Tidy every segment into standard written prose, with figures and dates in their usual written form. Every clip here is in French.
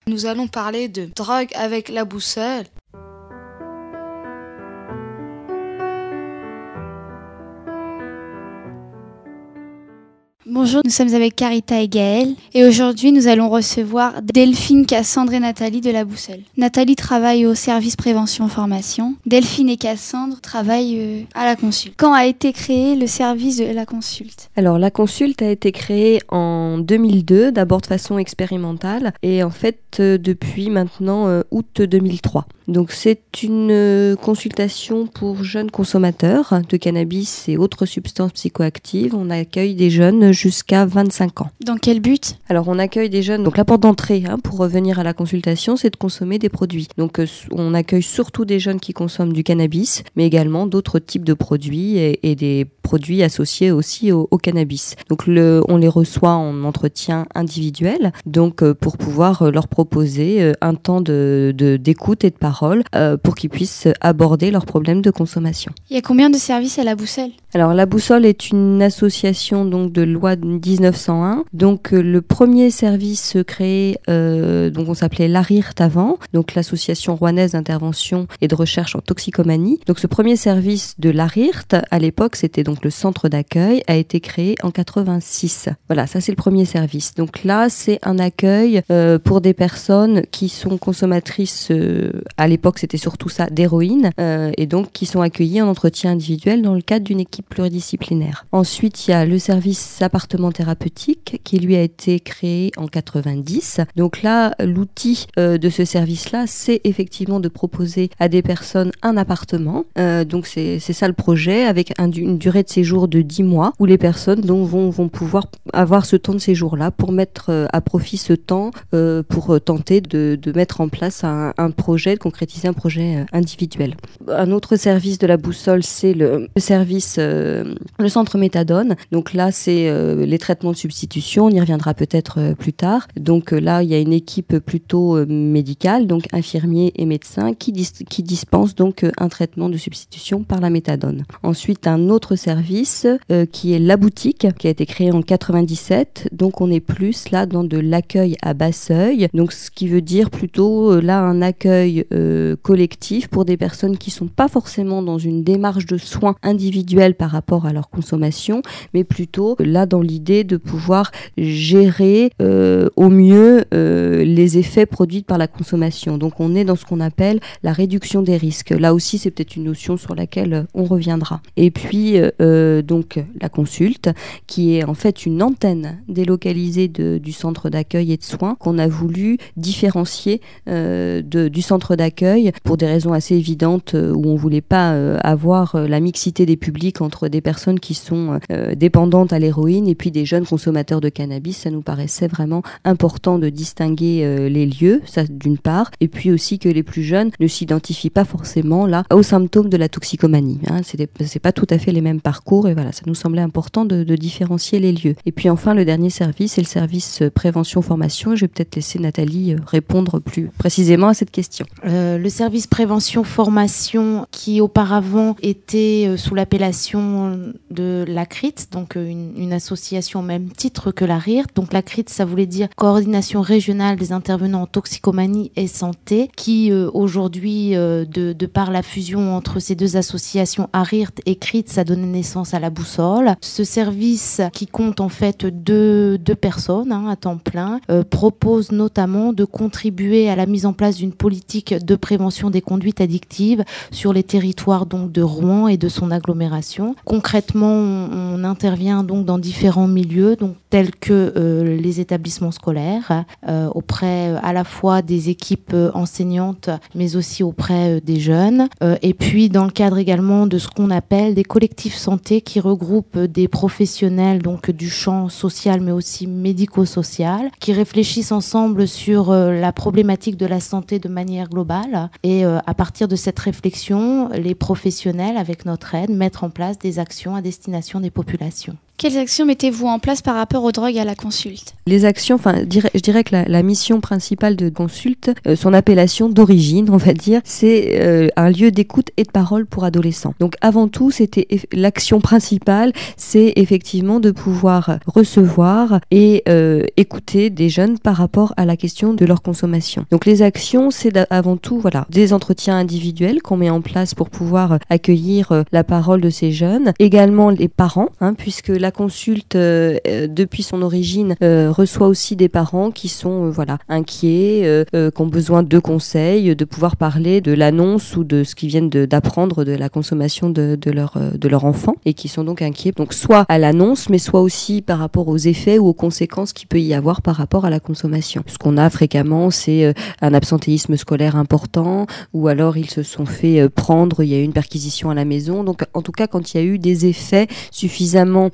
Nous allons parler de drogue avec la boussole. Bonjour, nous sommes avec Carita et Gaëlle et aujourd'hui nous allons recevoir Delphine, Cassandre et Nathalie de la Boussole. Nathalie travaille au service prévention-formation. Delphine et Cassandre travaillent à la consulte. Quand a été créé le service de la consulte ? Alors la consulte a été créée en 2002, d'abord de façon expérimentale et en fait depuis maintenant août 2003. Donc c'est une consultation pour jeunes consommateurs de cannabis et autres substances psychoactives. On accueille des jeunes jusqu'à 25 ans. Dans quel but ? Alors on accueille des jeunes, donc la porte d'entrée pour revenir à la consultation, c'est de consommer des produits. Donc on accueille surtout des jeunes qui consomment du cannabis, mais également d'autres types de produits et des produits associés aussi au cannabis. Donc on les reçoit en entretien individuel, donc pour pouvoir leur proposer un temps d'écoute et de parole pour qu'ils puissent aborder leurs problèmes de consommation. Il y a combien de services à la Boussole ? Alors la Boussole est une association donc de loi 1901. Donc le premier service créé, donc on s'appelait l'ARIRT avant, donc l'association rouennaise d'intervention et de recherche en toxicomanie. Donc ce premier service de l'ARIRT, à l'époque c'était donc le centre d'accueil, a été créé en 86. Voilà, ça c'est le premier service. Donc là c'est un accueil pour des personnes qui sont consommatrices, à l'époque c'était surtout ça, d'héroïne, et donc qui sont accueillies en entretien individuel dans le cadre d'une équipe pluridisciplinaire. Ensuite, il y a le service appartement thérapeutique qui lui a été créé en 90. Donc là, l'outil de ce service-là, c'est effectivement de proposer à des personnes un appartement. Donc c'est ça le projet, avec une durée de séjour de 10 mois où les personnes vont pouvoir avoir ce temps de séjour-là pour mettre à profit ce temps pour tenter de mettre en place un projet, de concrétiser un projet individuel. Un autre service de la Boussole, c'est le service le centre méthadone. Donc là, c'est les traitements de substitution. On y reviendra peut-être plus tard. Donc là, il y a une équipe plutôt médicale, donc infirmiers et médecins, qui dispensent donc un traitement de substitution par la méthadone. Ensuite, un autre service qui est la boutique, qui a été créé en 97. Donc on est plus là dans de l'accueil à bas seuil. Donc ce qui veut dire plutôt là un accueil collectif pour des personnes qui sont pas forcément dans une démarche de soins individuels par rapport à leur consommation, mais plutôt là dans l'idée de pouvoir gérer au mieux les effets produits par la consommation. Donc on est dans ce qu'on appelle la réduction des risques. Là aussi c'est peut-être une notion sur laquelle on reviendra. Et puis donc la consulte qui est en fait une antenne délocalisée du centre d'accueil et de soins qu'on a voulu différencier du centre d'accueil pour des raisons assez évidentes où on voulait pas avoir la mixité des publics entre des personnes qui sont dépendantes à l'héroïne et puis des jeunes consommateurs de cannabis. Ça nous paraissait vraiment important de distinguer les lieux, ça d'une part, et puis aussi que les plus jeunes ne s'identifient pas forcément là aux symptômes de la toxicomanie. C'est pas tout à fait les mêmes parcours et voilà, ça nous semblait important de différencier les lieux. Et puis enfin, le dernier service, c'est le service prévention-formation. Je vais peut-être laisser Nathalie répondre plus précisément à cette question. Le service prévention-formation qui auparavant était sous l'appellation de l'ACRIT, donc une association au même titre que l'ARIRT. Donc l'ACRIT, ça voulait dire Coordination régionale des intervenants en toxicomanie et santé, qui aujourd'hui, de par la fusion entre ces deux associations ARIRT et CRIT, ça donnait naissance à la Boussole. Ce service, qui compte en fait deux personnes à temps plein, propose notamment de contribuer à la mise en place d'une politique de prévention des conduites addictives sur les territoires donc de Rouen et de son agglomération. Concrètement, on intervient donc dans différents milieux, donc tels que les établissements scolaires, auprès à la fois des équipes enseignantes, mais aussi auprès des jeunes, et puis dans le cadre également de ce qu'on appelle des collectifs santé qui regroupent des professionnels donc du champ social, mais aussi médico-social, qui réfléchissent ensemble sur la problématique de la santé de manière globale, et à partir de cette réflexion, les professionnels, avec notre aide, mettre en place des actions à destination des populations. Quelles actions mettez-vous en place par rapport aux drogues à la consulte ? Les actions, je dirais que la mission principale de consulte, son appellation d'origine, on va dire, c'est un lieu d'écoute et de parole pour adolescents. Donc avant tout, c'était l'action principale, c'est effectivement de pouvoir recevoir et écouter des jeunes par rapport à la question de leur consommation. Donc les actions, c'est avant tout des entretiens individuels qu'on met en place pour pouvoir accueillir la parole de ces jeunes. Également les parents, puisque la consulte, depuis son origine, reçoit aussi des parents qui sont inquiets, qui ont besoin de conseils, de pouvoir parler de l'annonce ou de ce qu'ils viennent d'apprendre de la consommation de leur enfant et qui sont donc inquiets. Donc soit à l'annonce, mais soit aussi par rapport aux effets ou aux conséquences qu'il peut y avoir par rapport à la consommation. Ce qu'on a fréquemment, c'est un absentéisme scolaire important, ou alors ils se sont fait prendre, il y a eu une perquisition à la maison. Donc en tout cas, quand il y a eu des effets suffisamment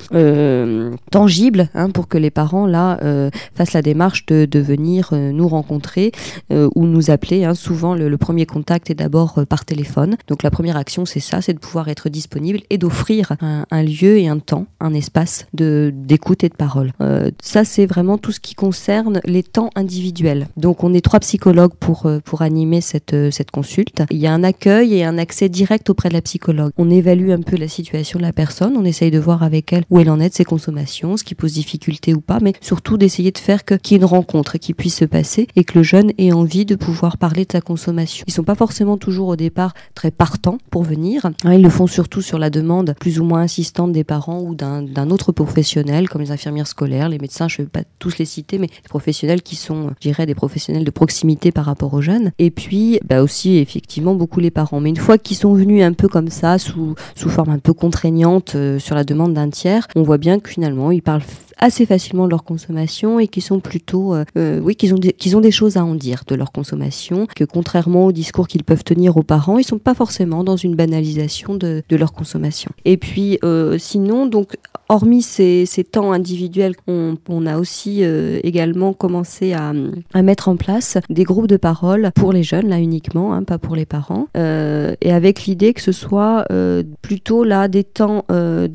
tangibles pour que les parents fassent la démarche de venir nous rencontrer ou nous appeler. Souvent, le premier contact est d'abord par téléphone. Donc la première action, c'est ça, c'est de pouvoir être disponible et d'offrir un lieu et un temps, un espace d'écoute et de parole. Ça, c'est vraiment tout ce qui concerne les temps individuels. Donc on est 3 psychologues pour animer cette consulte. Il y a un accueil et un accès direct auprès de la psychologue. On évalue un peu la situation de la personne, on essaye de voir avec elle où elle en est de ses consommations, ce qui pose difficulté ou pas, mais surtout d'essayer de faire qu'il y ait une rencontre qui puisse se passer et que le jeune ait envie de pouvoir parler de sa consommation. Ils sont pas forcément toujours au départ très partants pour venir. Ils le font surtout sur la demande plus ou moins insistante des parents ou d'un autre professionnel, comme les infirmières scolaires, les médecins, je ne vais pas tous les citer, mais des professionnels qui sont, je dirais, des professionnels de proximité par rapport aux jeunes. Et puis, aussi, effectivement, beaucoup les parents. Mais une fois qu'ils sont venus un peu comme ça, sous forme un peu contraignante sur la demande d'un tiers, on voit bien que finalement, ils parlent assez facilement de leur consommation et qui sont plutôt qu'ils ont des choses à en dire de leur consommation, que contrairement au discours qu'ils peuvent tenir aux parents, ils sont pas forcément dans une banalisation de leur consommation. Et puis sinon, donc hormis ces temps individuels, on a aussi également commencé à mettre en place des groupes de parole pour les jeunes, là uniquement, pas pour les parents, et avec l'idée que ce soit plutôt là des temps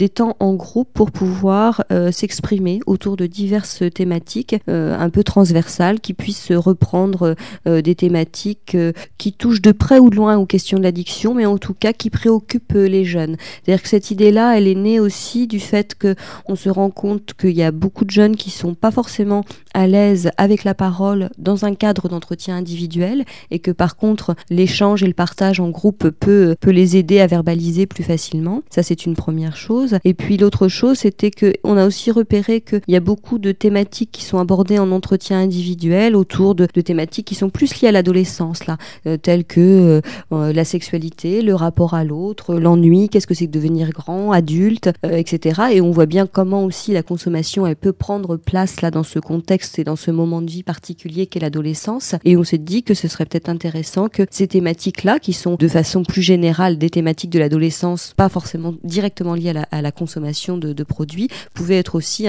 en groupe pour pouvoir s'exprimer autour de diverses thématiques un peu transversales qui puissent reprendre des thématiques qui touchent de près ou de loin aux questions de l'addiction, mais en tout cas qui préoccupent les jeunes. C'est-à-dire que cette idée-là, elle est née aussi du fait qu'on se rend compte qu'il y a beaucoup de jeunes qui sont pas forcément à l'aise avec la parole dans un cadre d'entretien individuel et que par contre l'échange et le partage en groupe peut les aider à verbaliser plus facilement. Ça, c'est une première chose. Et puis l'autre chose, c'était qu'on a aussi repéré qu'il y a beaucoup de thématiques qui sont abordées en entretien individuel autour de thématiques qui sont plus liées à l'adolescence, telles que la sexualité, le rapport à l'autre, l'ennui, qu'est-ce que c'est que devenir grand, adulte, etc. Et on voit bien comment aussi la consommation, elle peut prendre place là dans ce contexte et dans ce moment de vie particulier qu'est l'adolescence. Et on s'est dit que ce serait peut-être intéressant que ces thématiques-là, qui sont de façon plus générale des thématiques de l'adolescence, pas forcément directement liées à la consommation de produits, pouvaient être aussi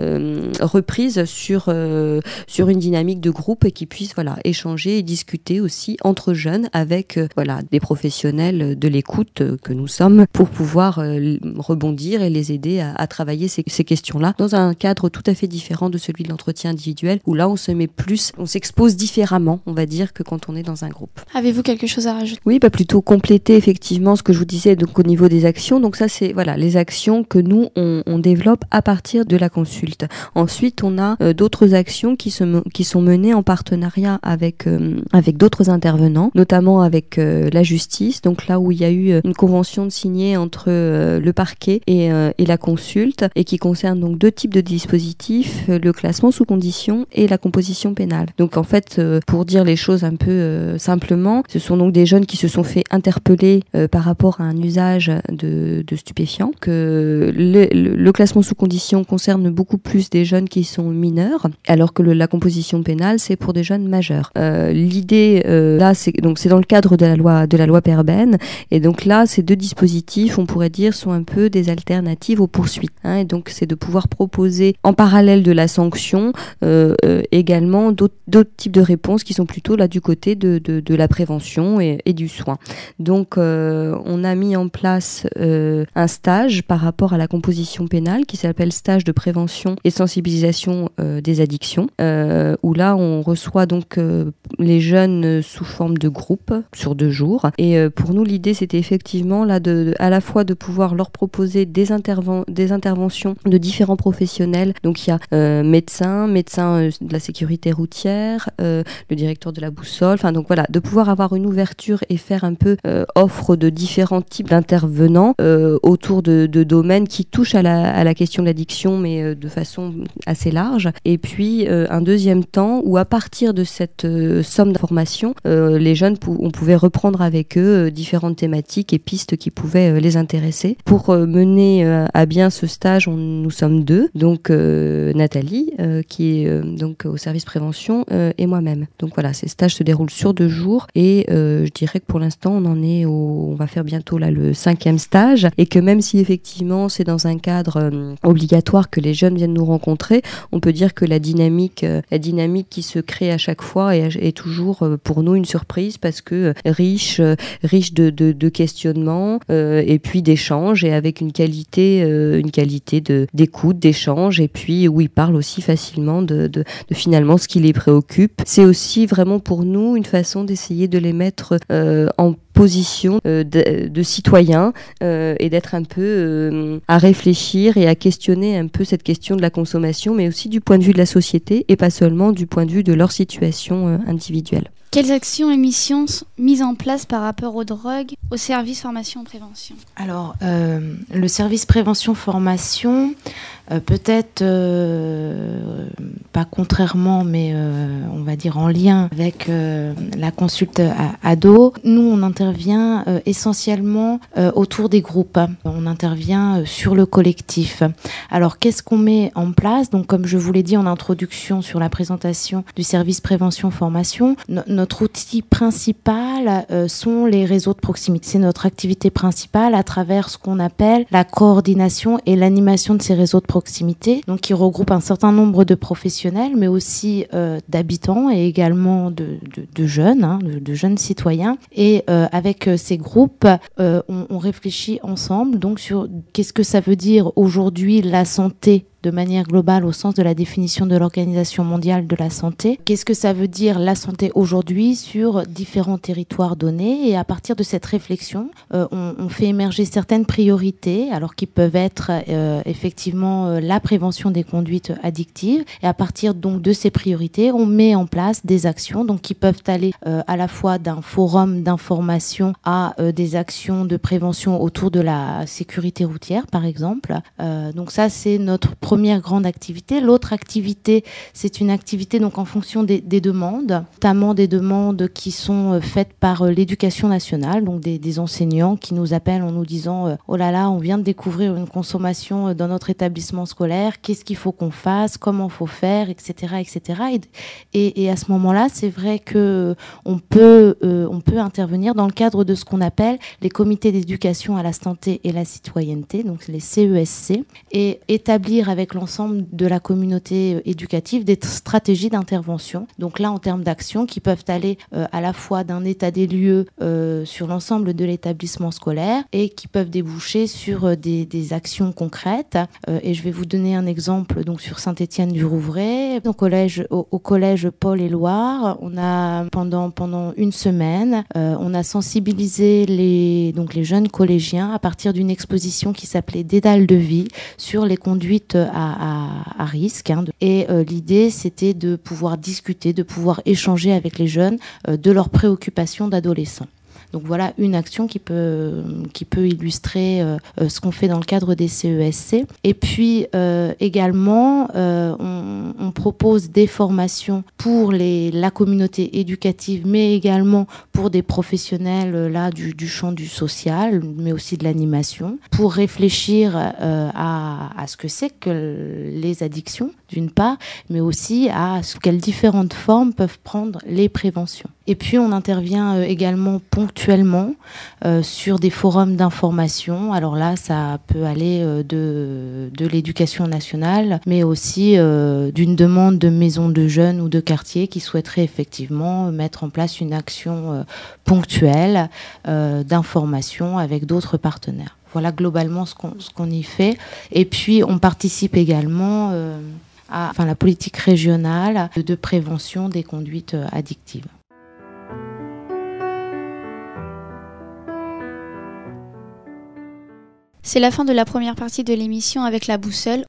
reprises sur une dynamique de groupe et qui puissent échanger et discuter aussi entre jeunes avec des professionnels de l'écoute que nous sommes pour pouvoir rebondir et les aider à travailler ces questions-là dans un cadre tout à fait différent de celui de l'entretien individuel où là on s'expose différemment, on va dire, que quand on est dans un groupe. Avez-vous quelque chose à rajouter ? Oui, plutôt compléter effectivement ce que je vous disais donc au niveau des actions. Donc ça c'est les actions que nous on développe à partir de la consulte. Ensuite, on a d'autres actions qui sont menées en partenariat avec d'autres intervenants, notamment avec la justice. Donc là où il y a eu une convention de signer entre le parquet et la consulte et qui concerne donc 2 types de dispositifs, le classement sous condition et la composition pénale. Donc en fait, pour dire les choses un peu simplement, ce sont donc des jeunes qui se sont fait interpeller par rapport à un usage de stupéfiants, que le classement sous condition concerne beaucoup plus des jeunes qui sont mineurs, alors que la composition pénale, c'est pour des jeunes majeurs. L'idée, là, c'est dans le cadre de la loi Perben, et donc là, ces 2 dispositifs, on pourrait dire, sont un peu des alternatives aux poursuites. suite. Et donc, c'est de pouvoir proposer, en parallèle de la sanction, également d'autres types de réponses qui sont plutôt là du côté de la prévention et du soin. Donc, on a mis en place un stage par rapport à la composition pénale qui s'appelle stage de prévention et sensibilisation des addictions, où là, on reçoit donc les jeunes sous forme de groupe sur 2 jours. Et pour nous, l'idée, c'était effectivement là à la fois de pouvoir leur proposer des interventions de différents professionnels. Donc, il y a médecin de la sécurité routière, le directeur de la boussole. Enfin, donc voilà, de pouvoir avoir une ouverture et faire un peu offre de différents types d'intervenants autour de domaines qui touchent à la question de l'addiction, mais de façon assez large. Et puis, un deuxième temps où, à partir de cette somme d'informations, les jeunes, on pouvait reprendre avec eux différentes thématiques et pistes qui pouvaient les intéresser. Pour mener à bien ce stage, nous sommes 2, donc Nathalie, qui est donc au service prévention, et moi-même. Donc voilà, ces stages se déroulent sur 2 jours et je dirais que pour l'instant, on va faire bientôt là le 5e stage, et que même si effectivement c'est dans un cadre obligatoire que les jeunes viennent nous rencontrer, on peut dire que la dynamique qui se crée à chaque fois est toujours pour nous une surprise, parce que riche de questionnements et puis d'échanges, et avec une qualité d'écoute, d'échange, et puis où ils parlent aussi facilement de finalement ce qui les préoccupe. C'est aussi vraiment pour nous une façon d'essayer de les mettre en position de citoyens et d'être un peu à réfléchir et à questionner un peu cette question de la consommation, mais aussi du point de vue de la société et pas seulement du point de vue de leur situation individuelle. Quelles actions et missions sont mises en place par rapport aux drogues au service formation-prévention ? Alors, le service prévention-formation, peut-être pas contrairement, mais on va dire en lien avec la consulte ado, nous on intervient essentiellement autour des groupes. On intervient sur le collectif. Alors, qu'est-ce qu'on met en place ? Donc, comme je vous l'ai dit en introduction sur la présentation du service prévention-formation, notre outil principal sont les réseaux de proximité. C'est notre activité principale à travers ce qu'on appelle la coordination et l'animation de ces réseaux de proximité, donc qui regroupent un certain nombre de professionnels, mais aussi d'habitants et également de jeunes, de jeunes citoyens. Et avec ces groupes, on réfléchit ensemble donc sur qu'est-ce que ça veut dire aujourd'hui la santé de manière globale au sens de la définition de l'Organisation mondiale de la santé. Qu'est-ce que ça veut dire la santé aujourd'hui sur différents territoires donnés ? Et à partir de cette réflexion, on fait émerger certaines priorités, alors qui peuvent être effectivement la prévention des conduites addictives. Et à partir donc de ces priorités, on met en place des actions donc qui peuvent aller à la fois d'un forum d'information à des actions de prévention autour de la sécurité routière, par exemple. Donc ça, c'est notre première grande activité. L'autre activité, c'est une activité donc en fonction des demandes, notamment des demandes qui sont faites par l'éducation nationale, donc des enseignants qui nous appellent en nous disant « Oh là là, on vient de découvrir une consommation dans notre établissement scolaire, qu'est-ce qu'il faut qu'on fasse, comment il faut faire, etc. etc. » Et à ce moment-là, c'est vrai qu'on peut intervenir dans le cadre de ce qu'on appelle les comités d'éducation à la santé et la citoyenneté, donc les CESC, et établir avec l'ensemble de la communauté éducative des stratégies d'intervention. Donc là, en termes d'action qui peuvent aller à la fois d'un état des lieux sur l'ensemble de l'établissement scolaire et qui peuvent déboucher sur des actions concrètes. Et je vais vous donner un exemple donc sur Saint-Étienne-du-Rouvray. Au collège Paul et Loire, on a pendant une semaine, on a sensibilisé les jeunes collégiens à partir d'une exposition qui s'appelait Dédale de vie sur les conduites à risque. Et l'idée, c'était de pouvoir discuter, de pouvoir échanger avec les jeunes de leurs préoccupations d'adolescents. Donc voilà une action qui peut illustrer ce qu'on fait dans le cadre des CESC. Et puis également, on propose des formations pour la communauté éducative, mais également pour des professionnels du champ du social, mais aussi de l'animation, pour réfléchir à ce que c'est que les addictions, d'une part, mais aussi à sous quelles différentes formes peuvent prendre les préventions. Et puis on intervient également ponctuellement sur des forums d'information. Alors là, ça peut aller de l'éducation nationale, mais aussi d'une demande de maisons de jeunes ou de quartiers qui souhaiteraient effectivement mettre en place une action ponctuelle d'information avec d'autres partenaires. Voilà globalement ce qu'on y fait. Et puis on participe également à la politique régionale de prévention des conduites addictives. C'est la fin de la première partie de l'émission avec la boussole.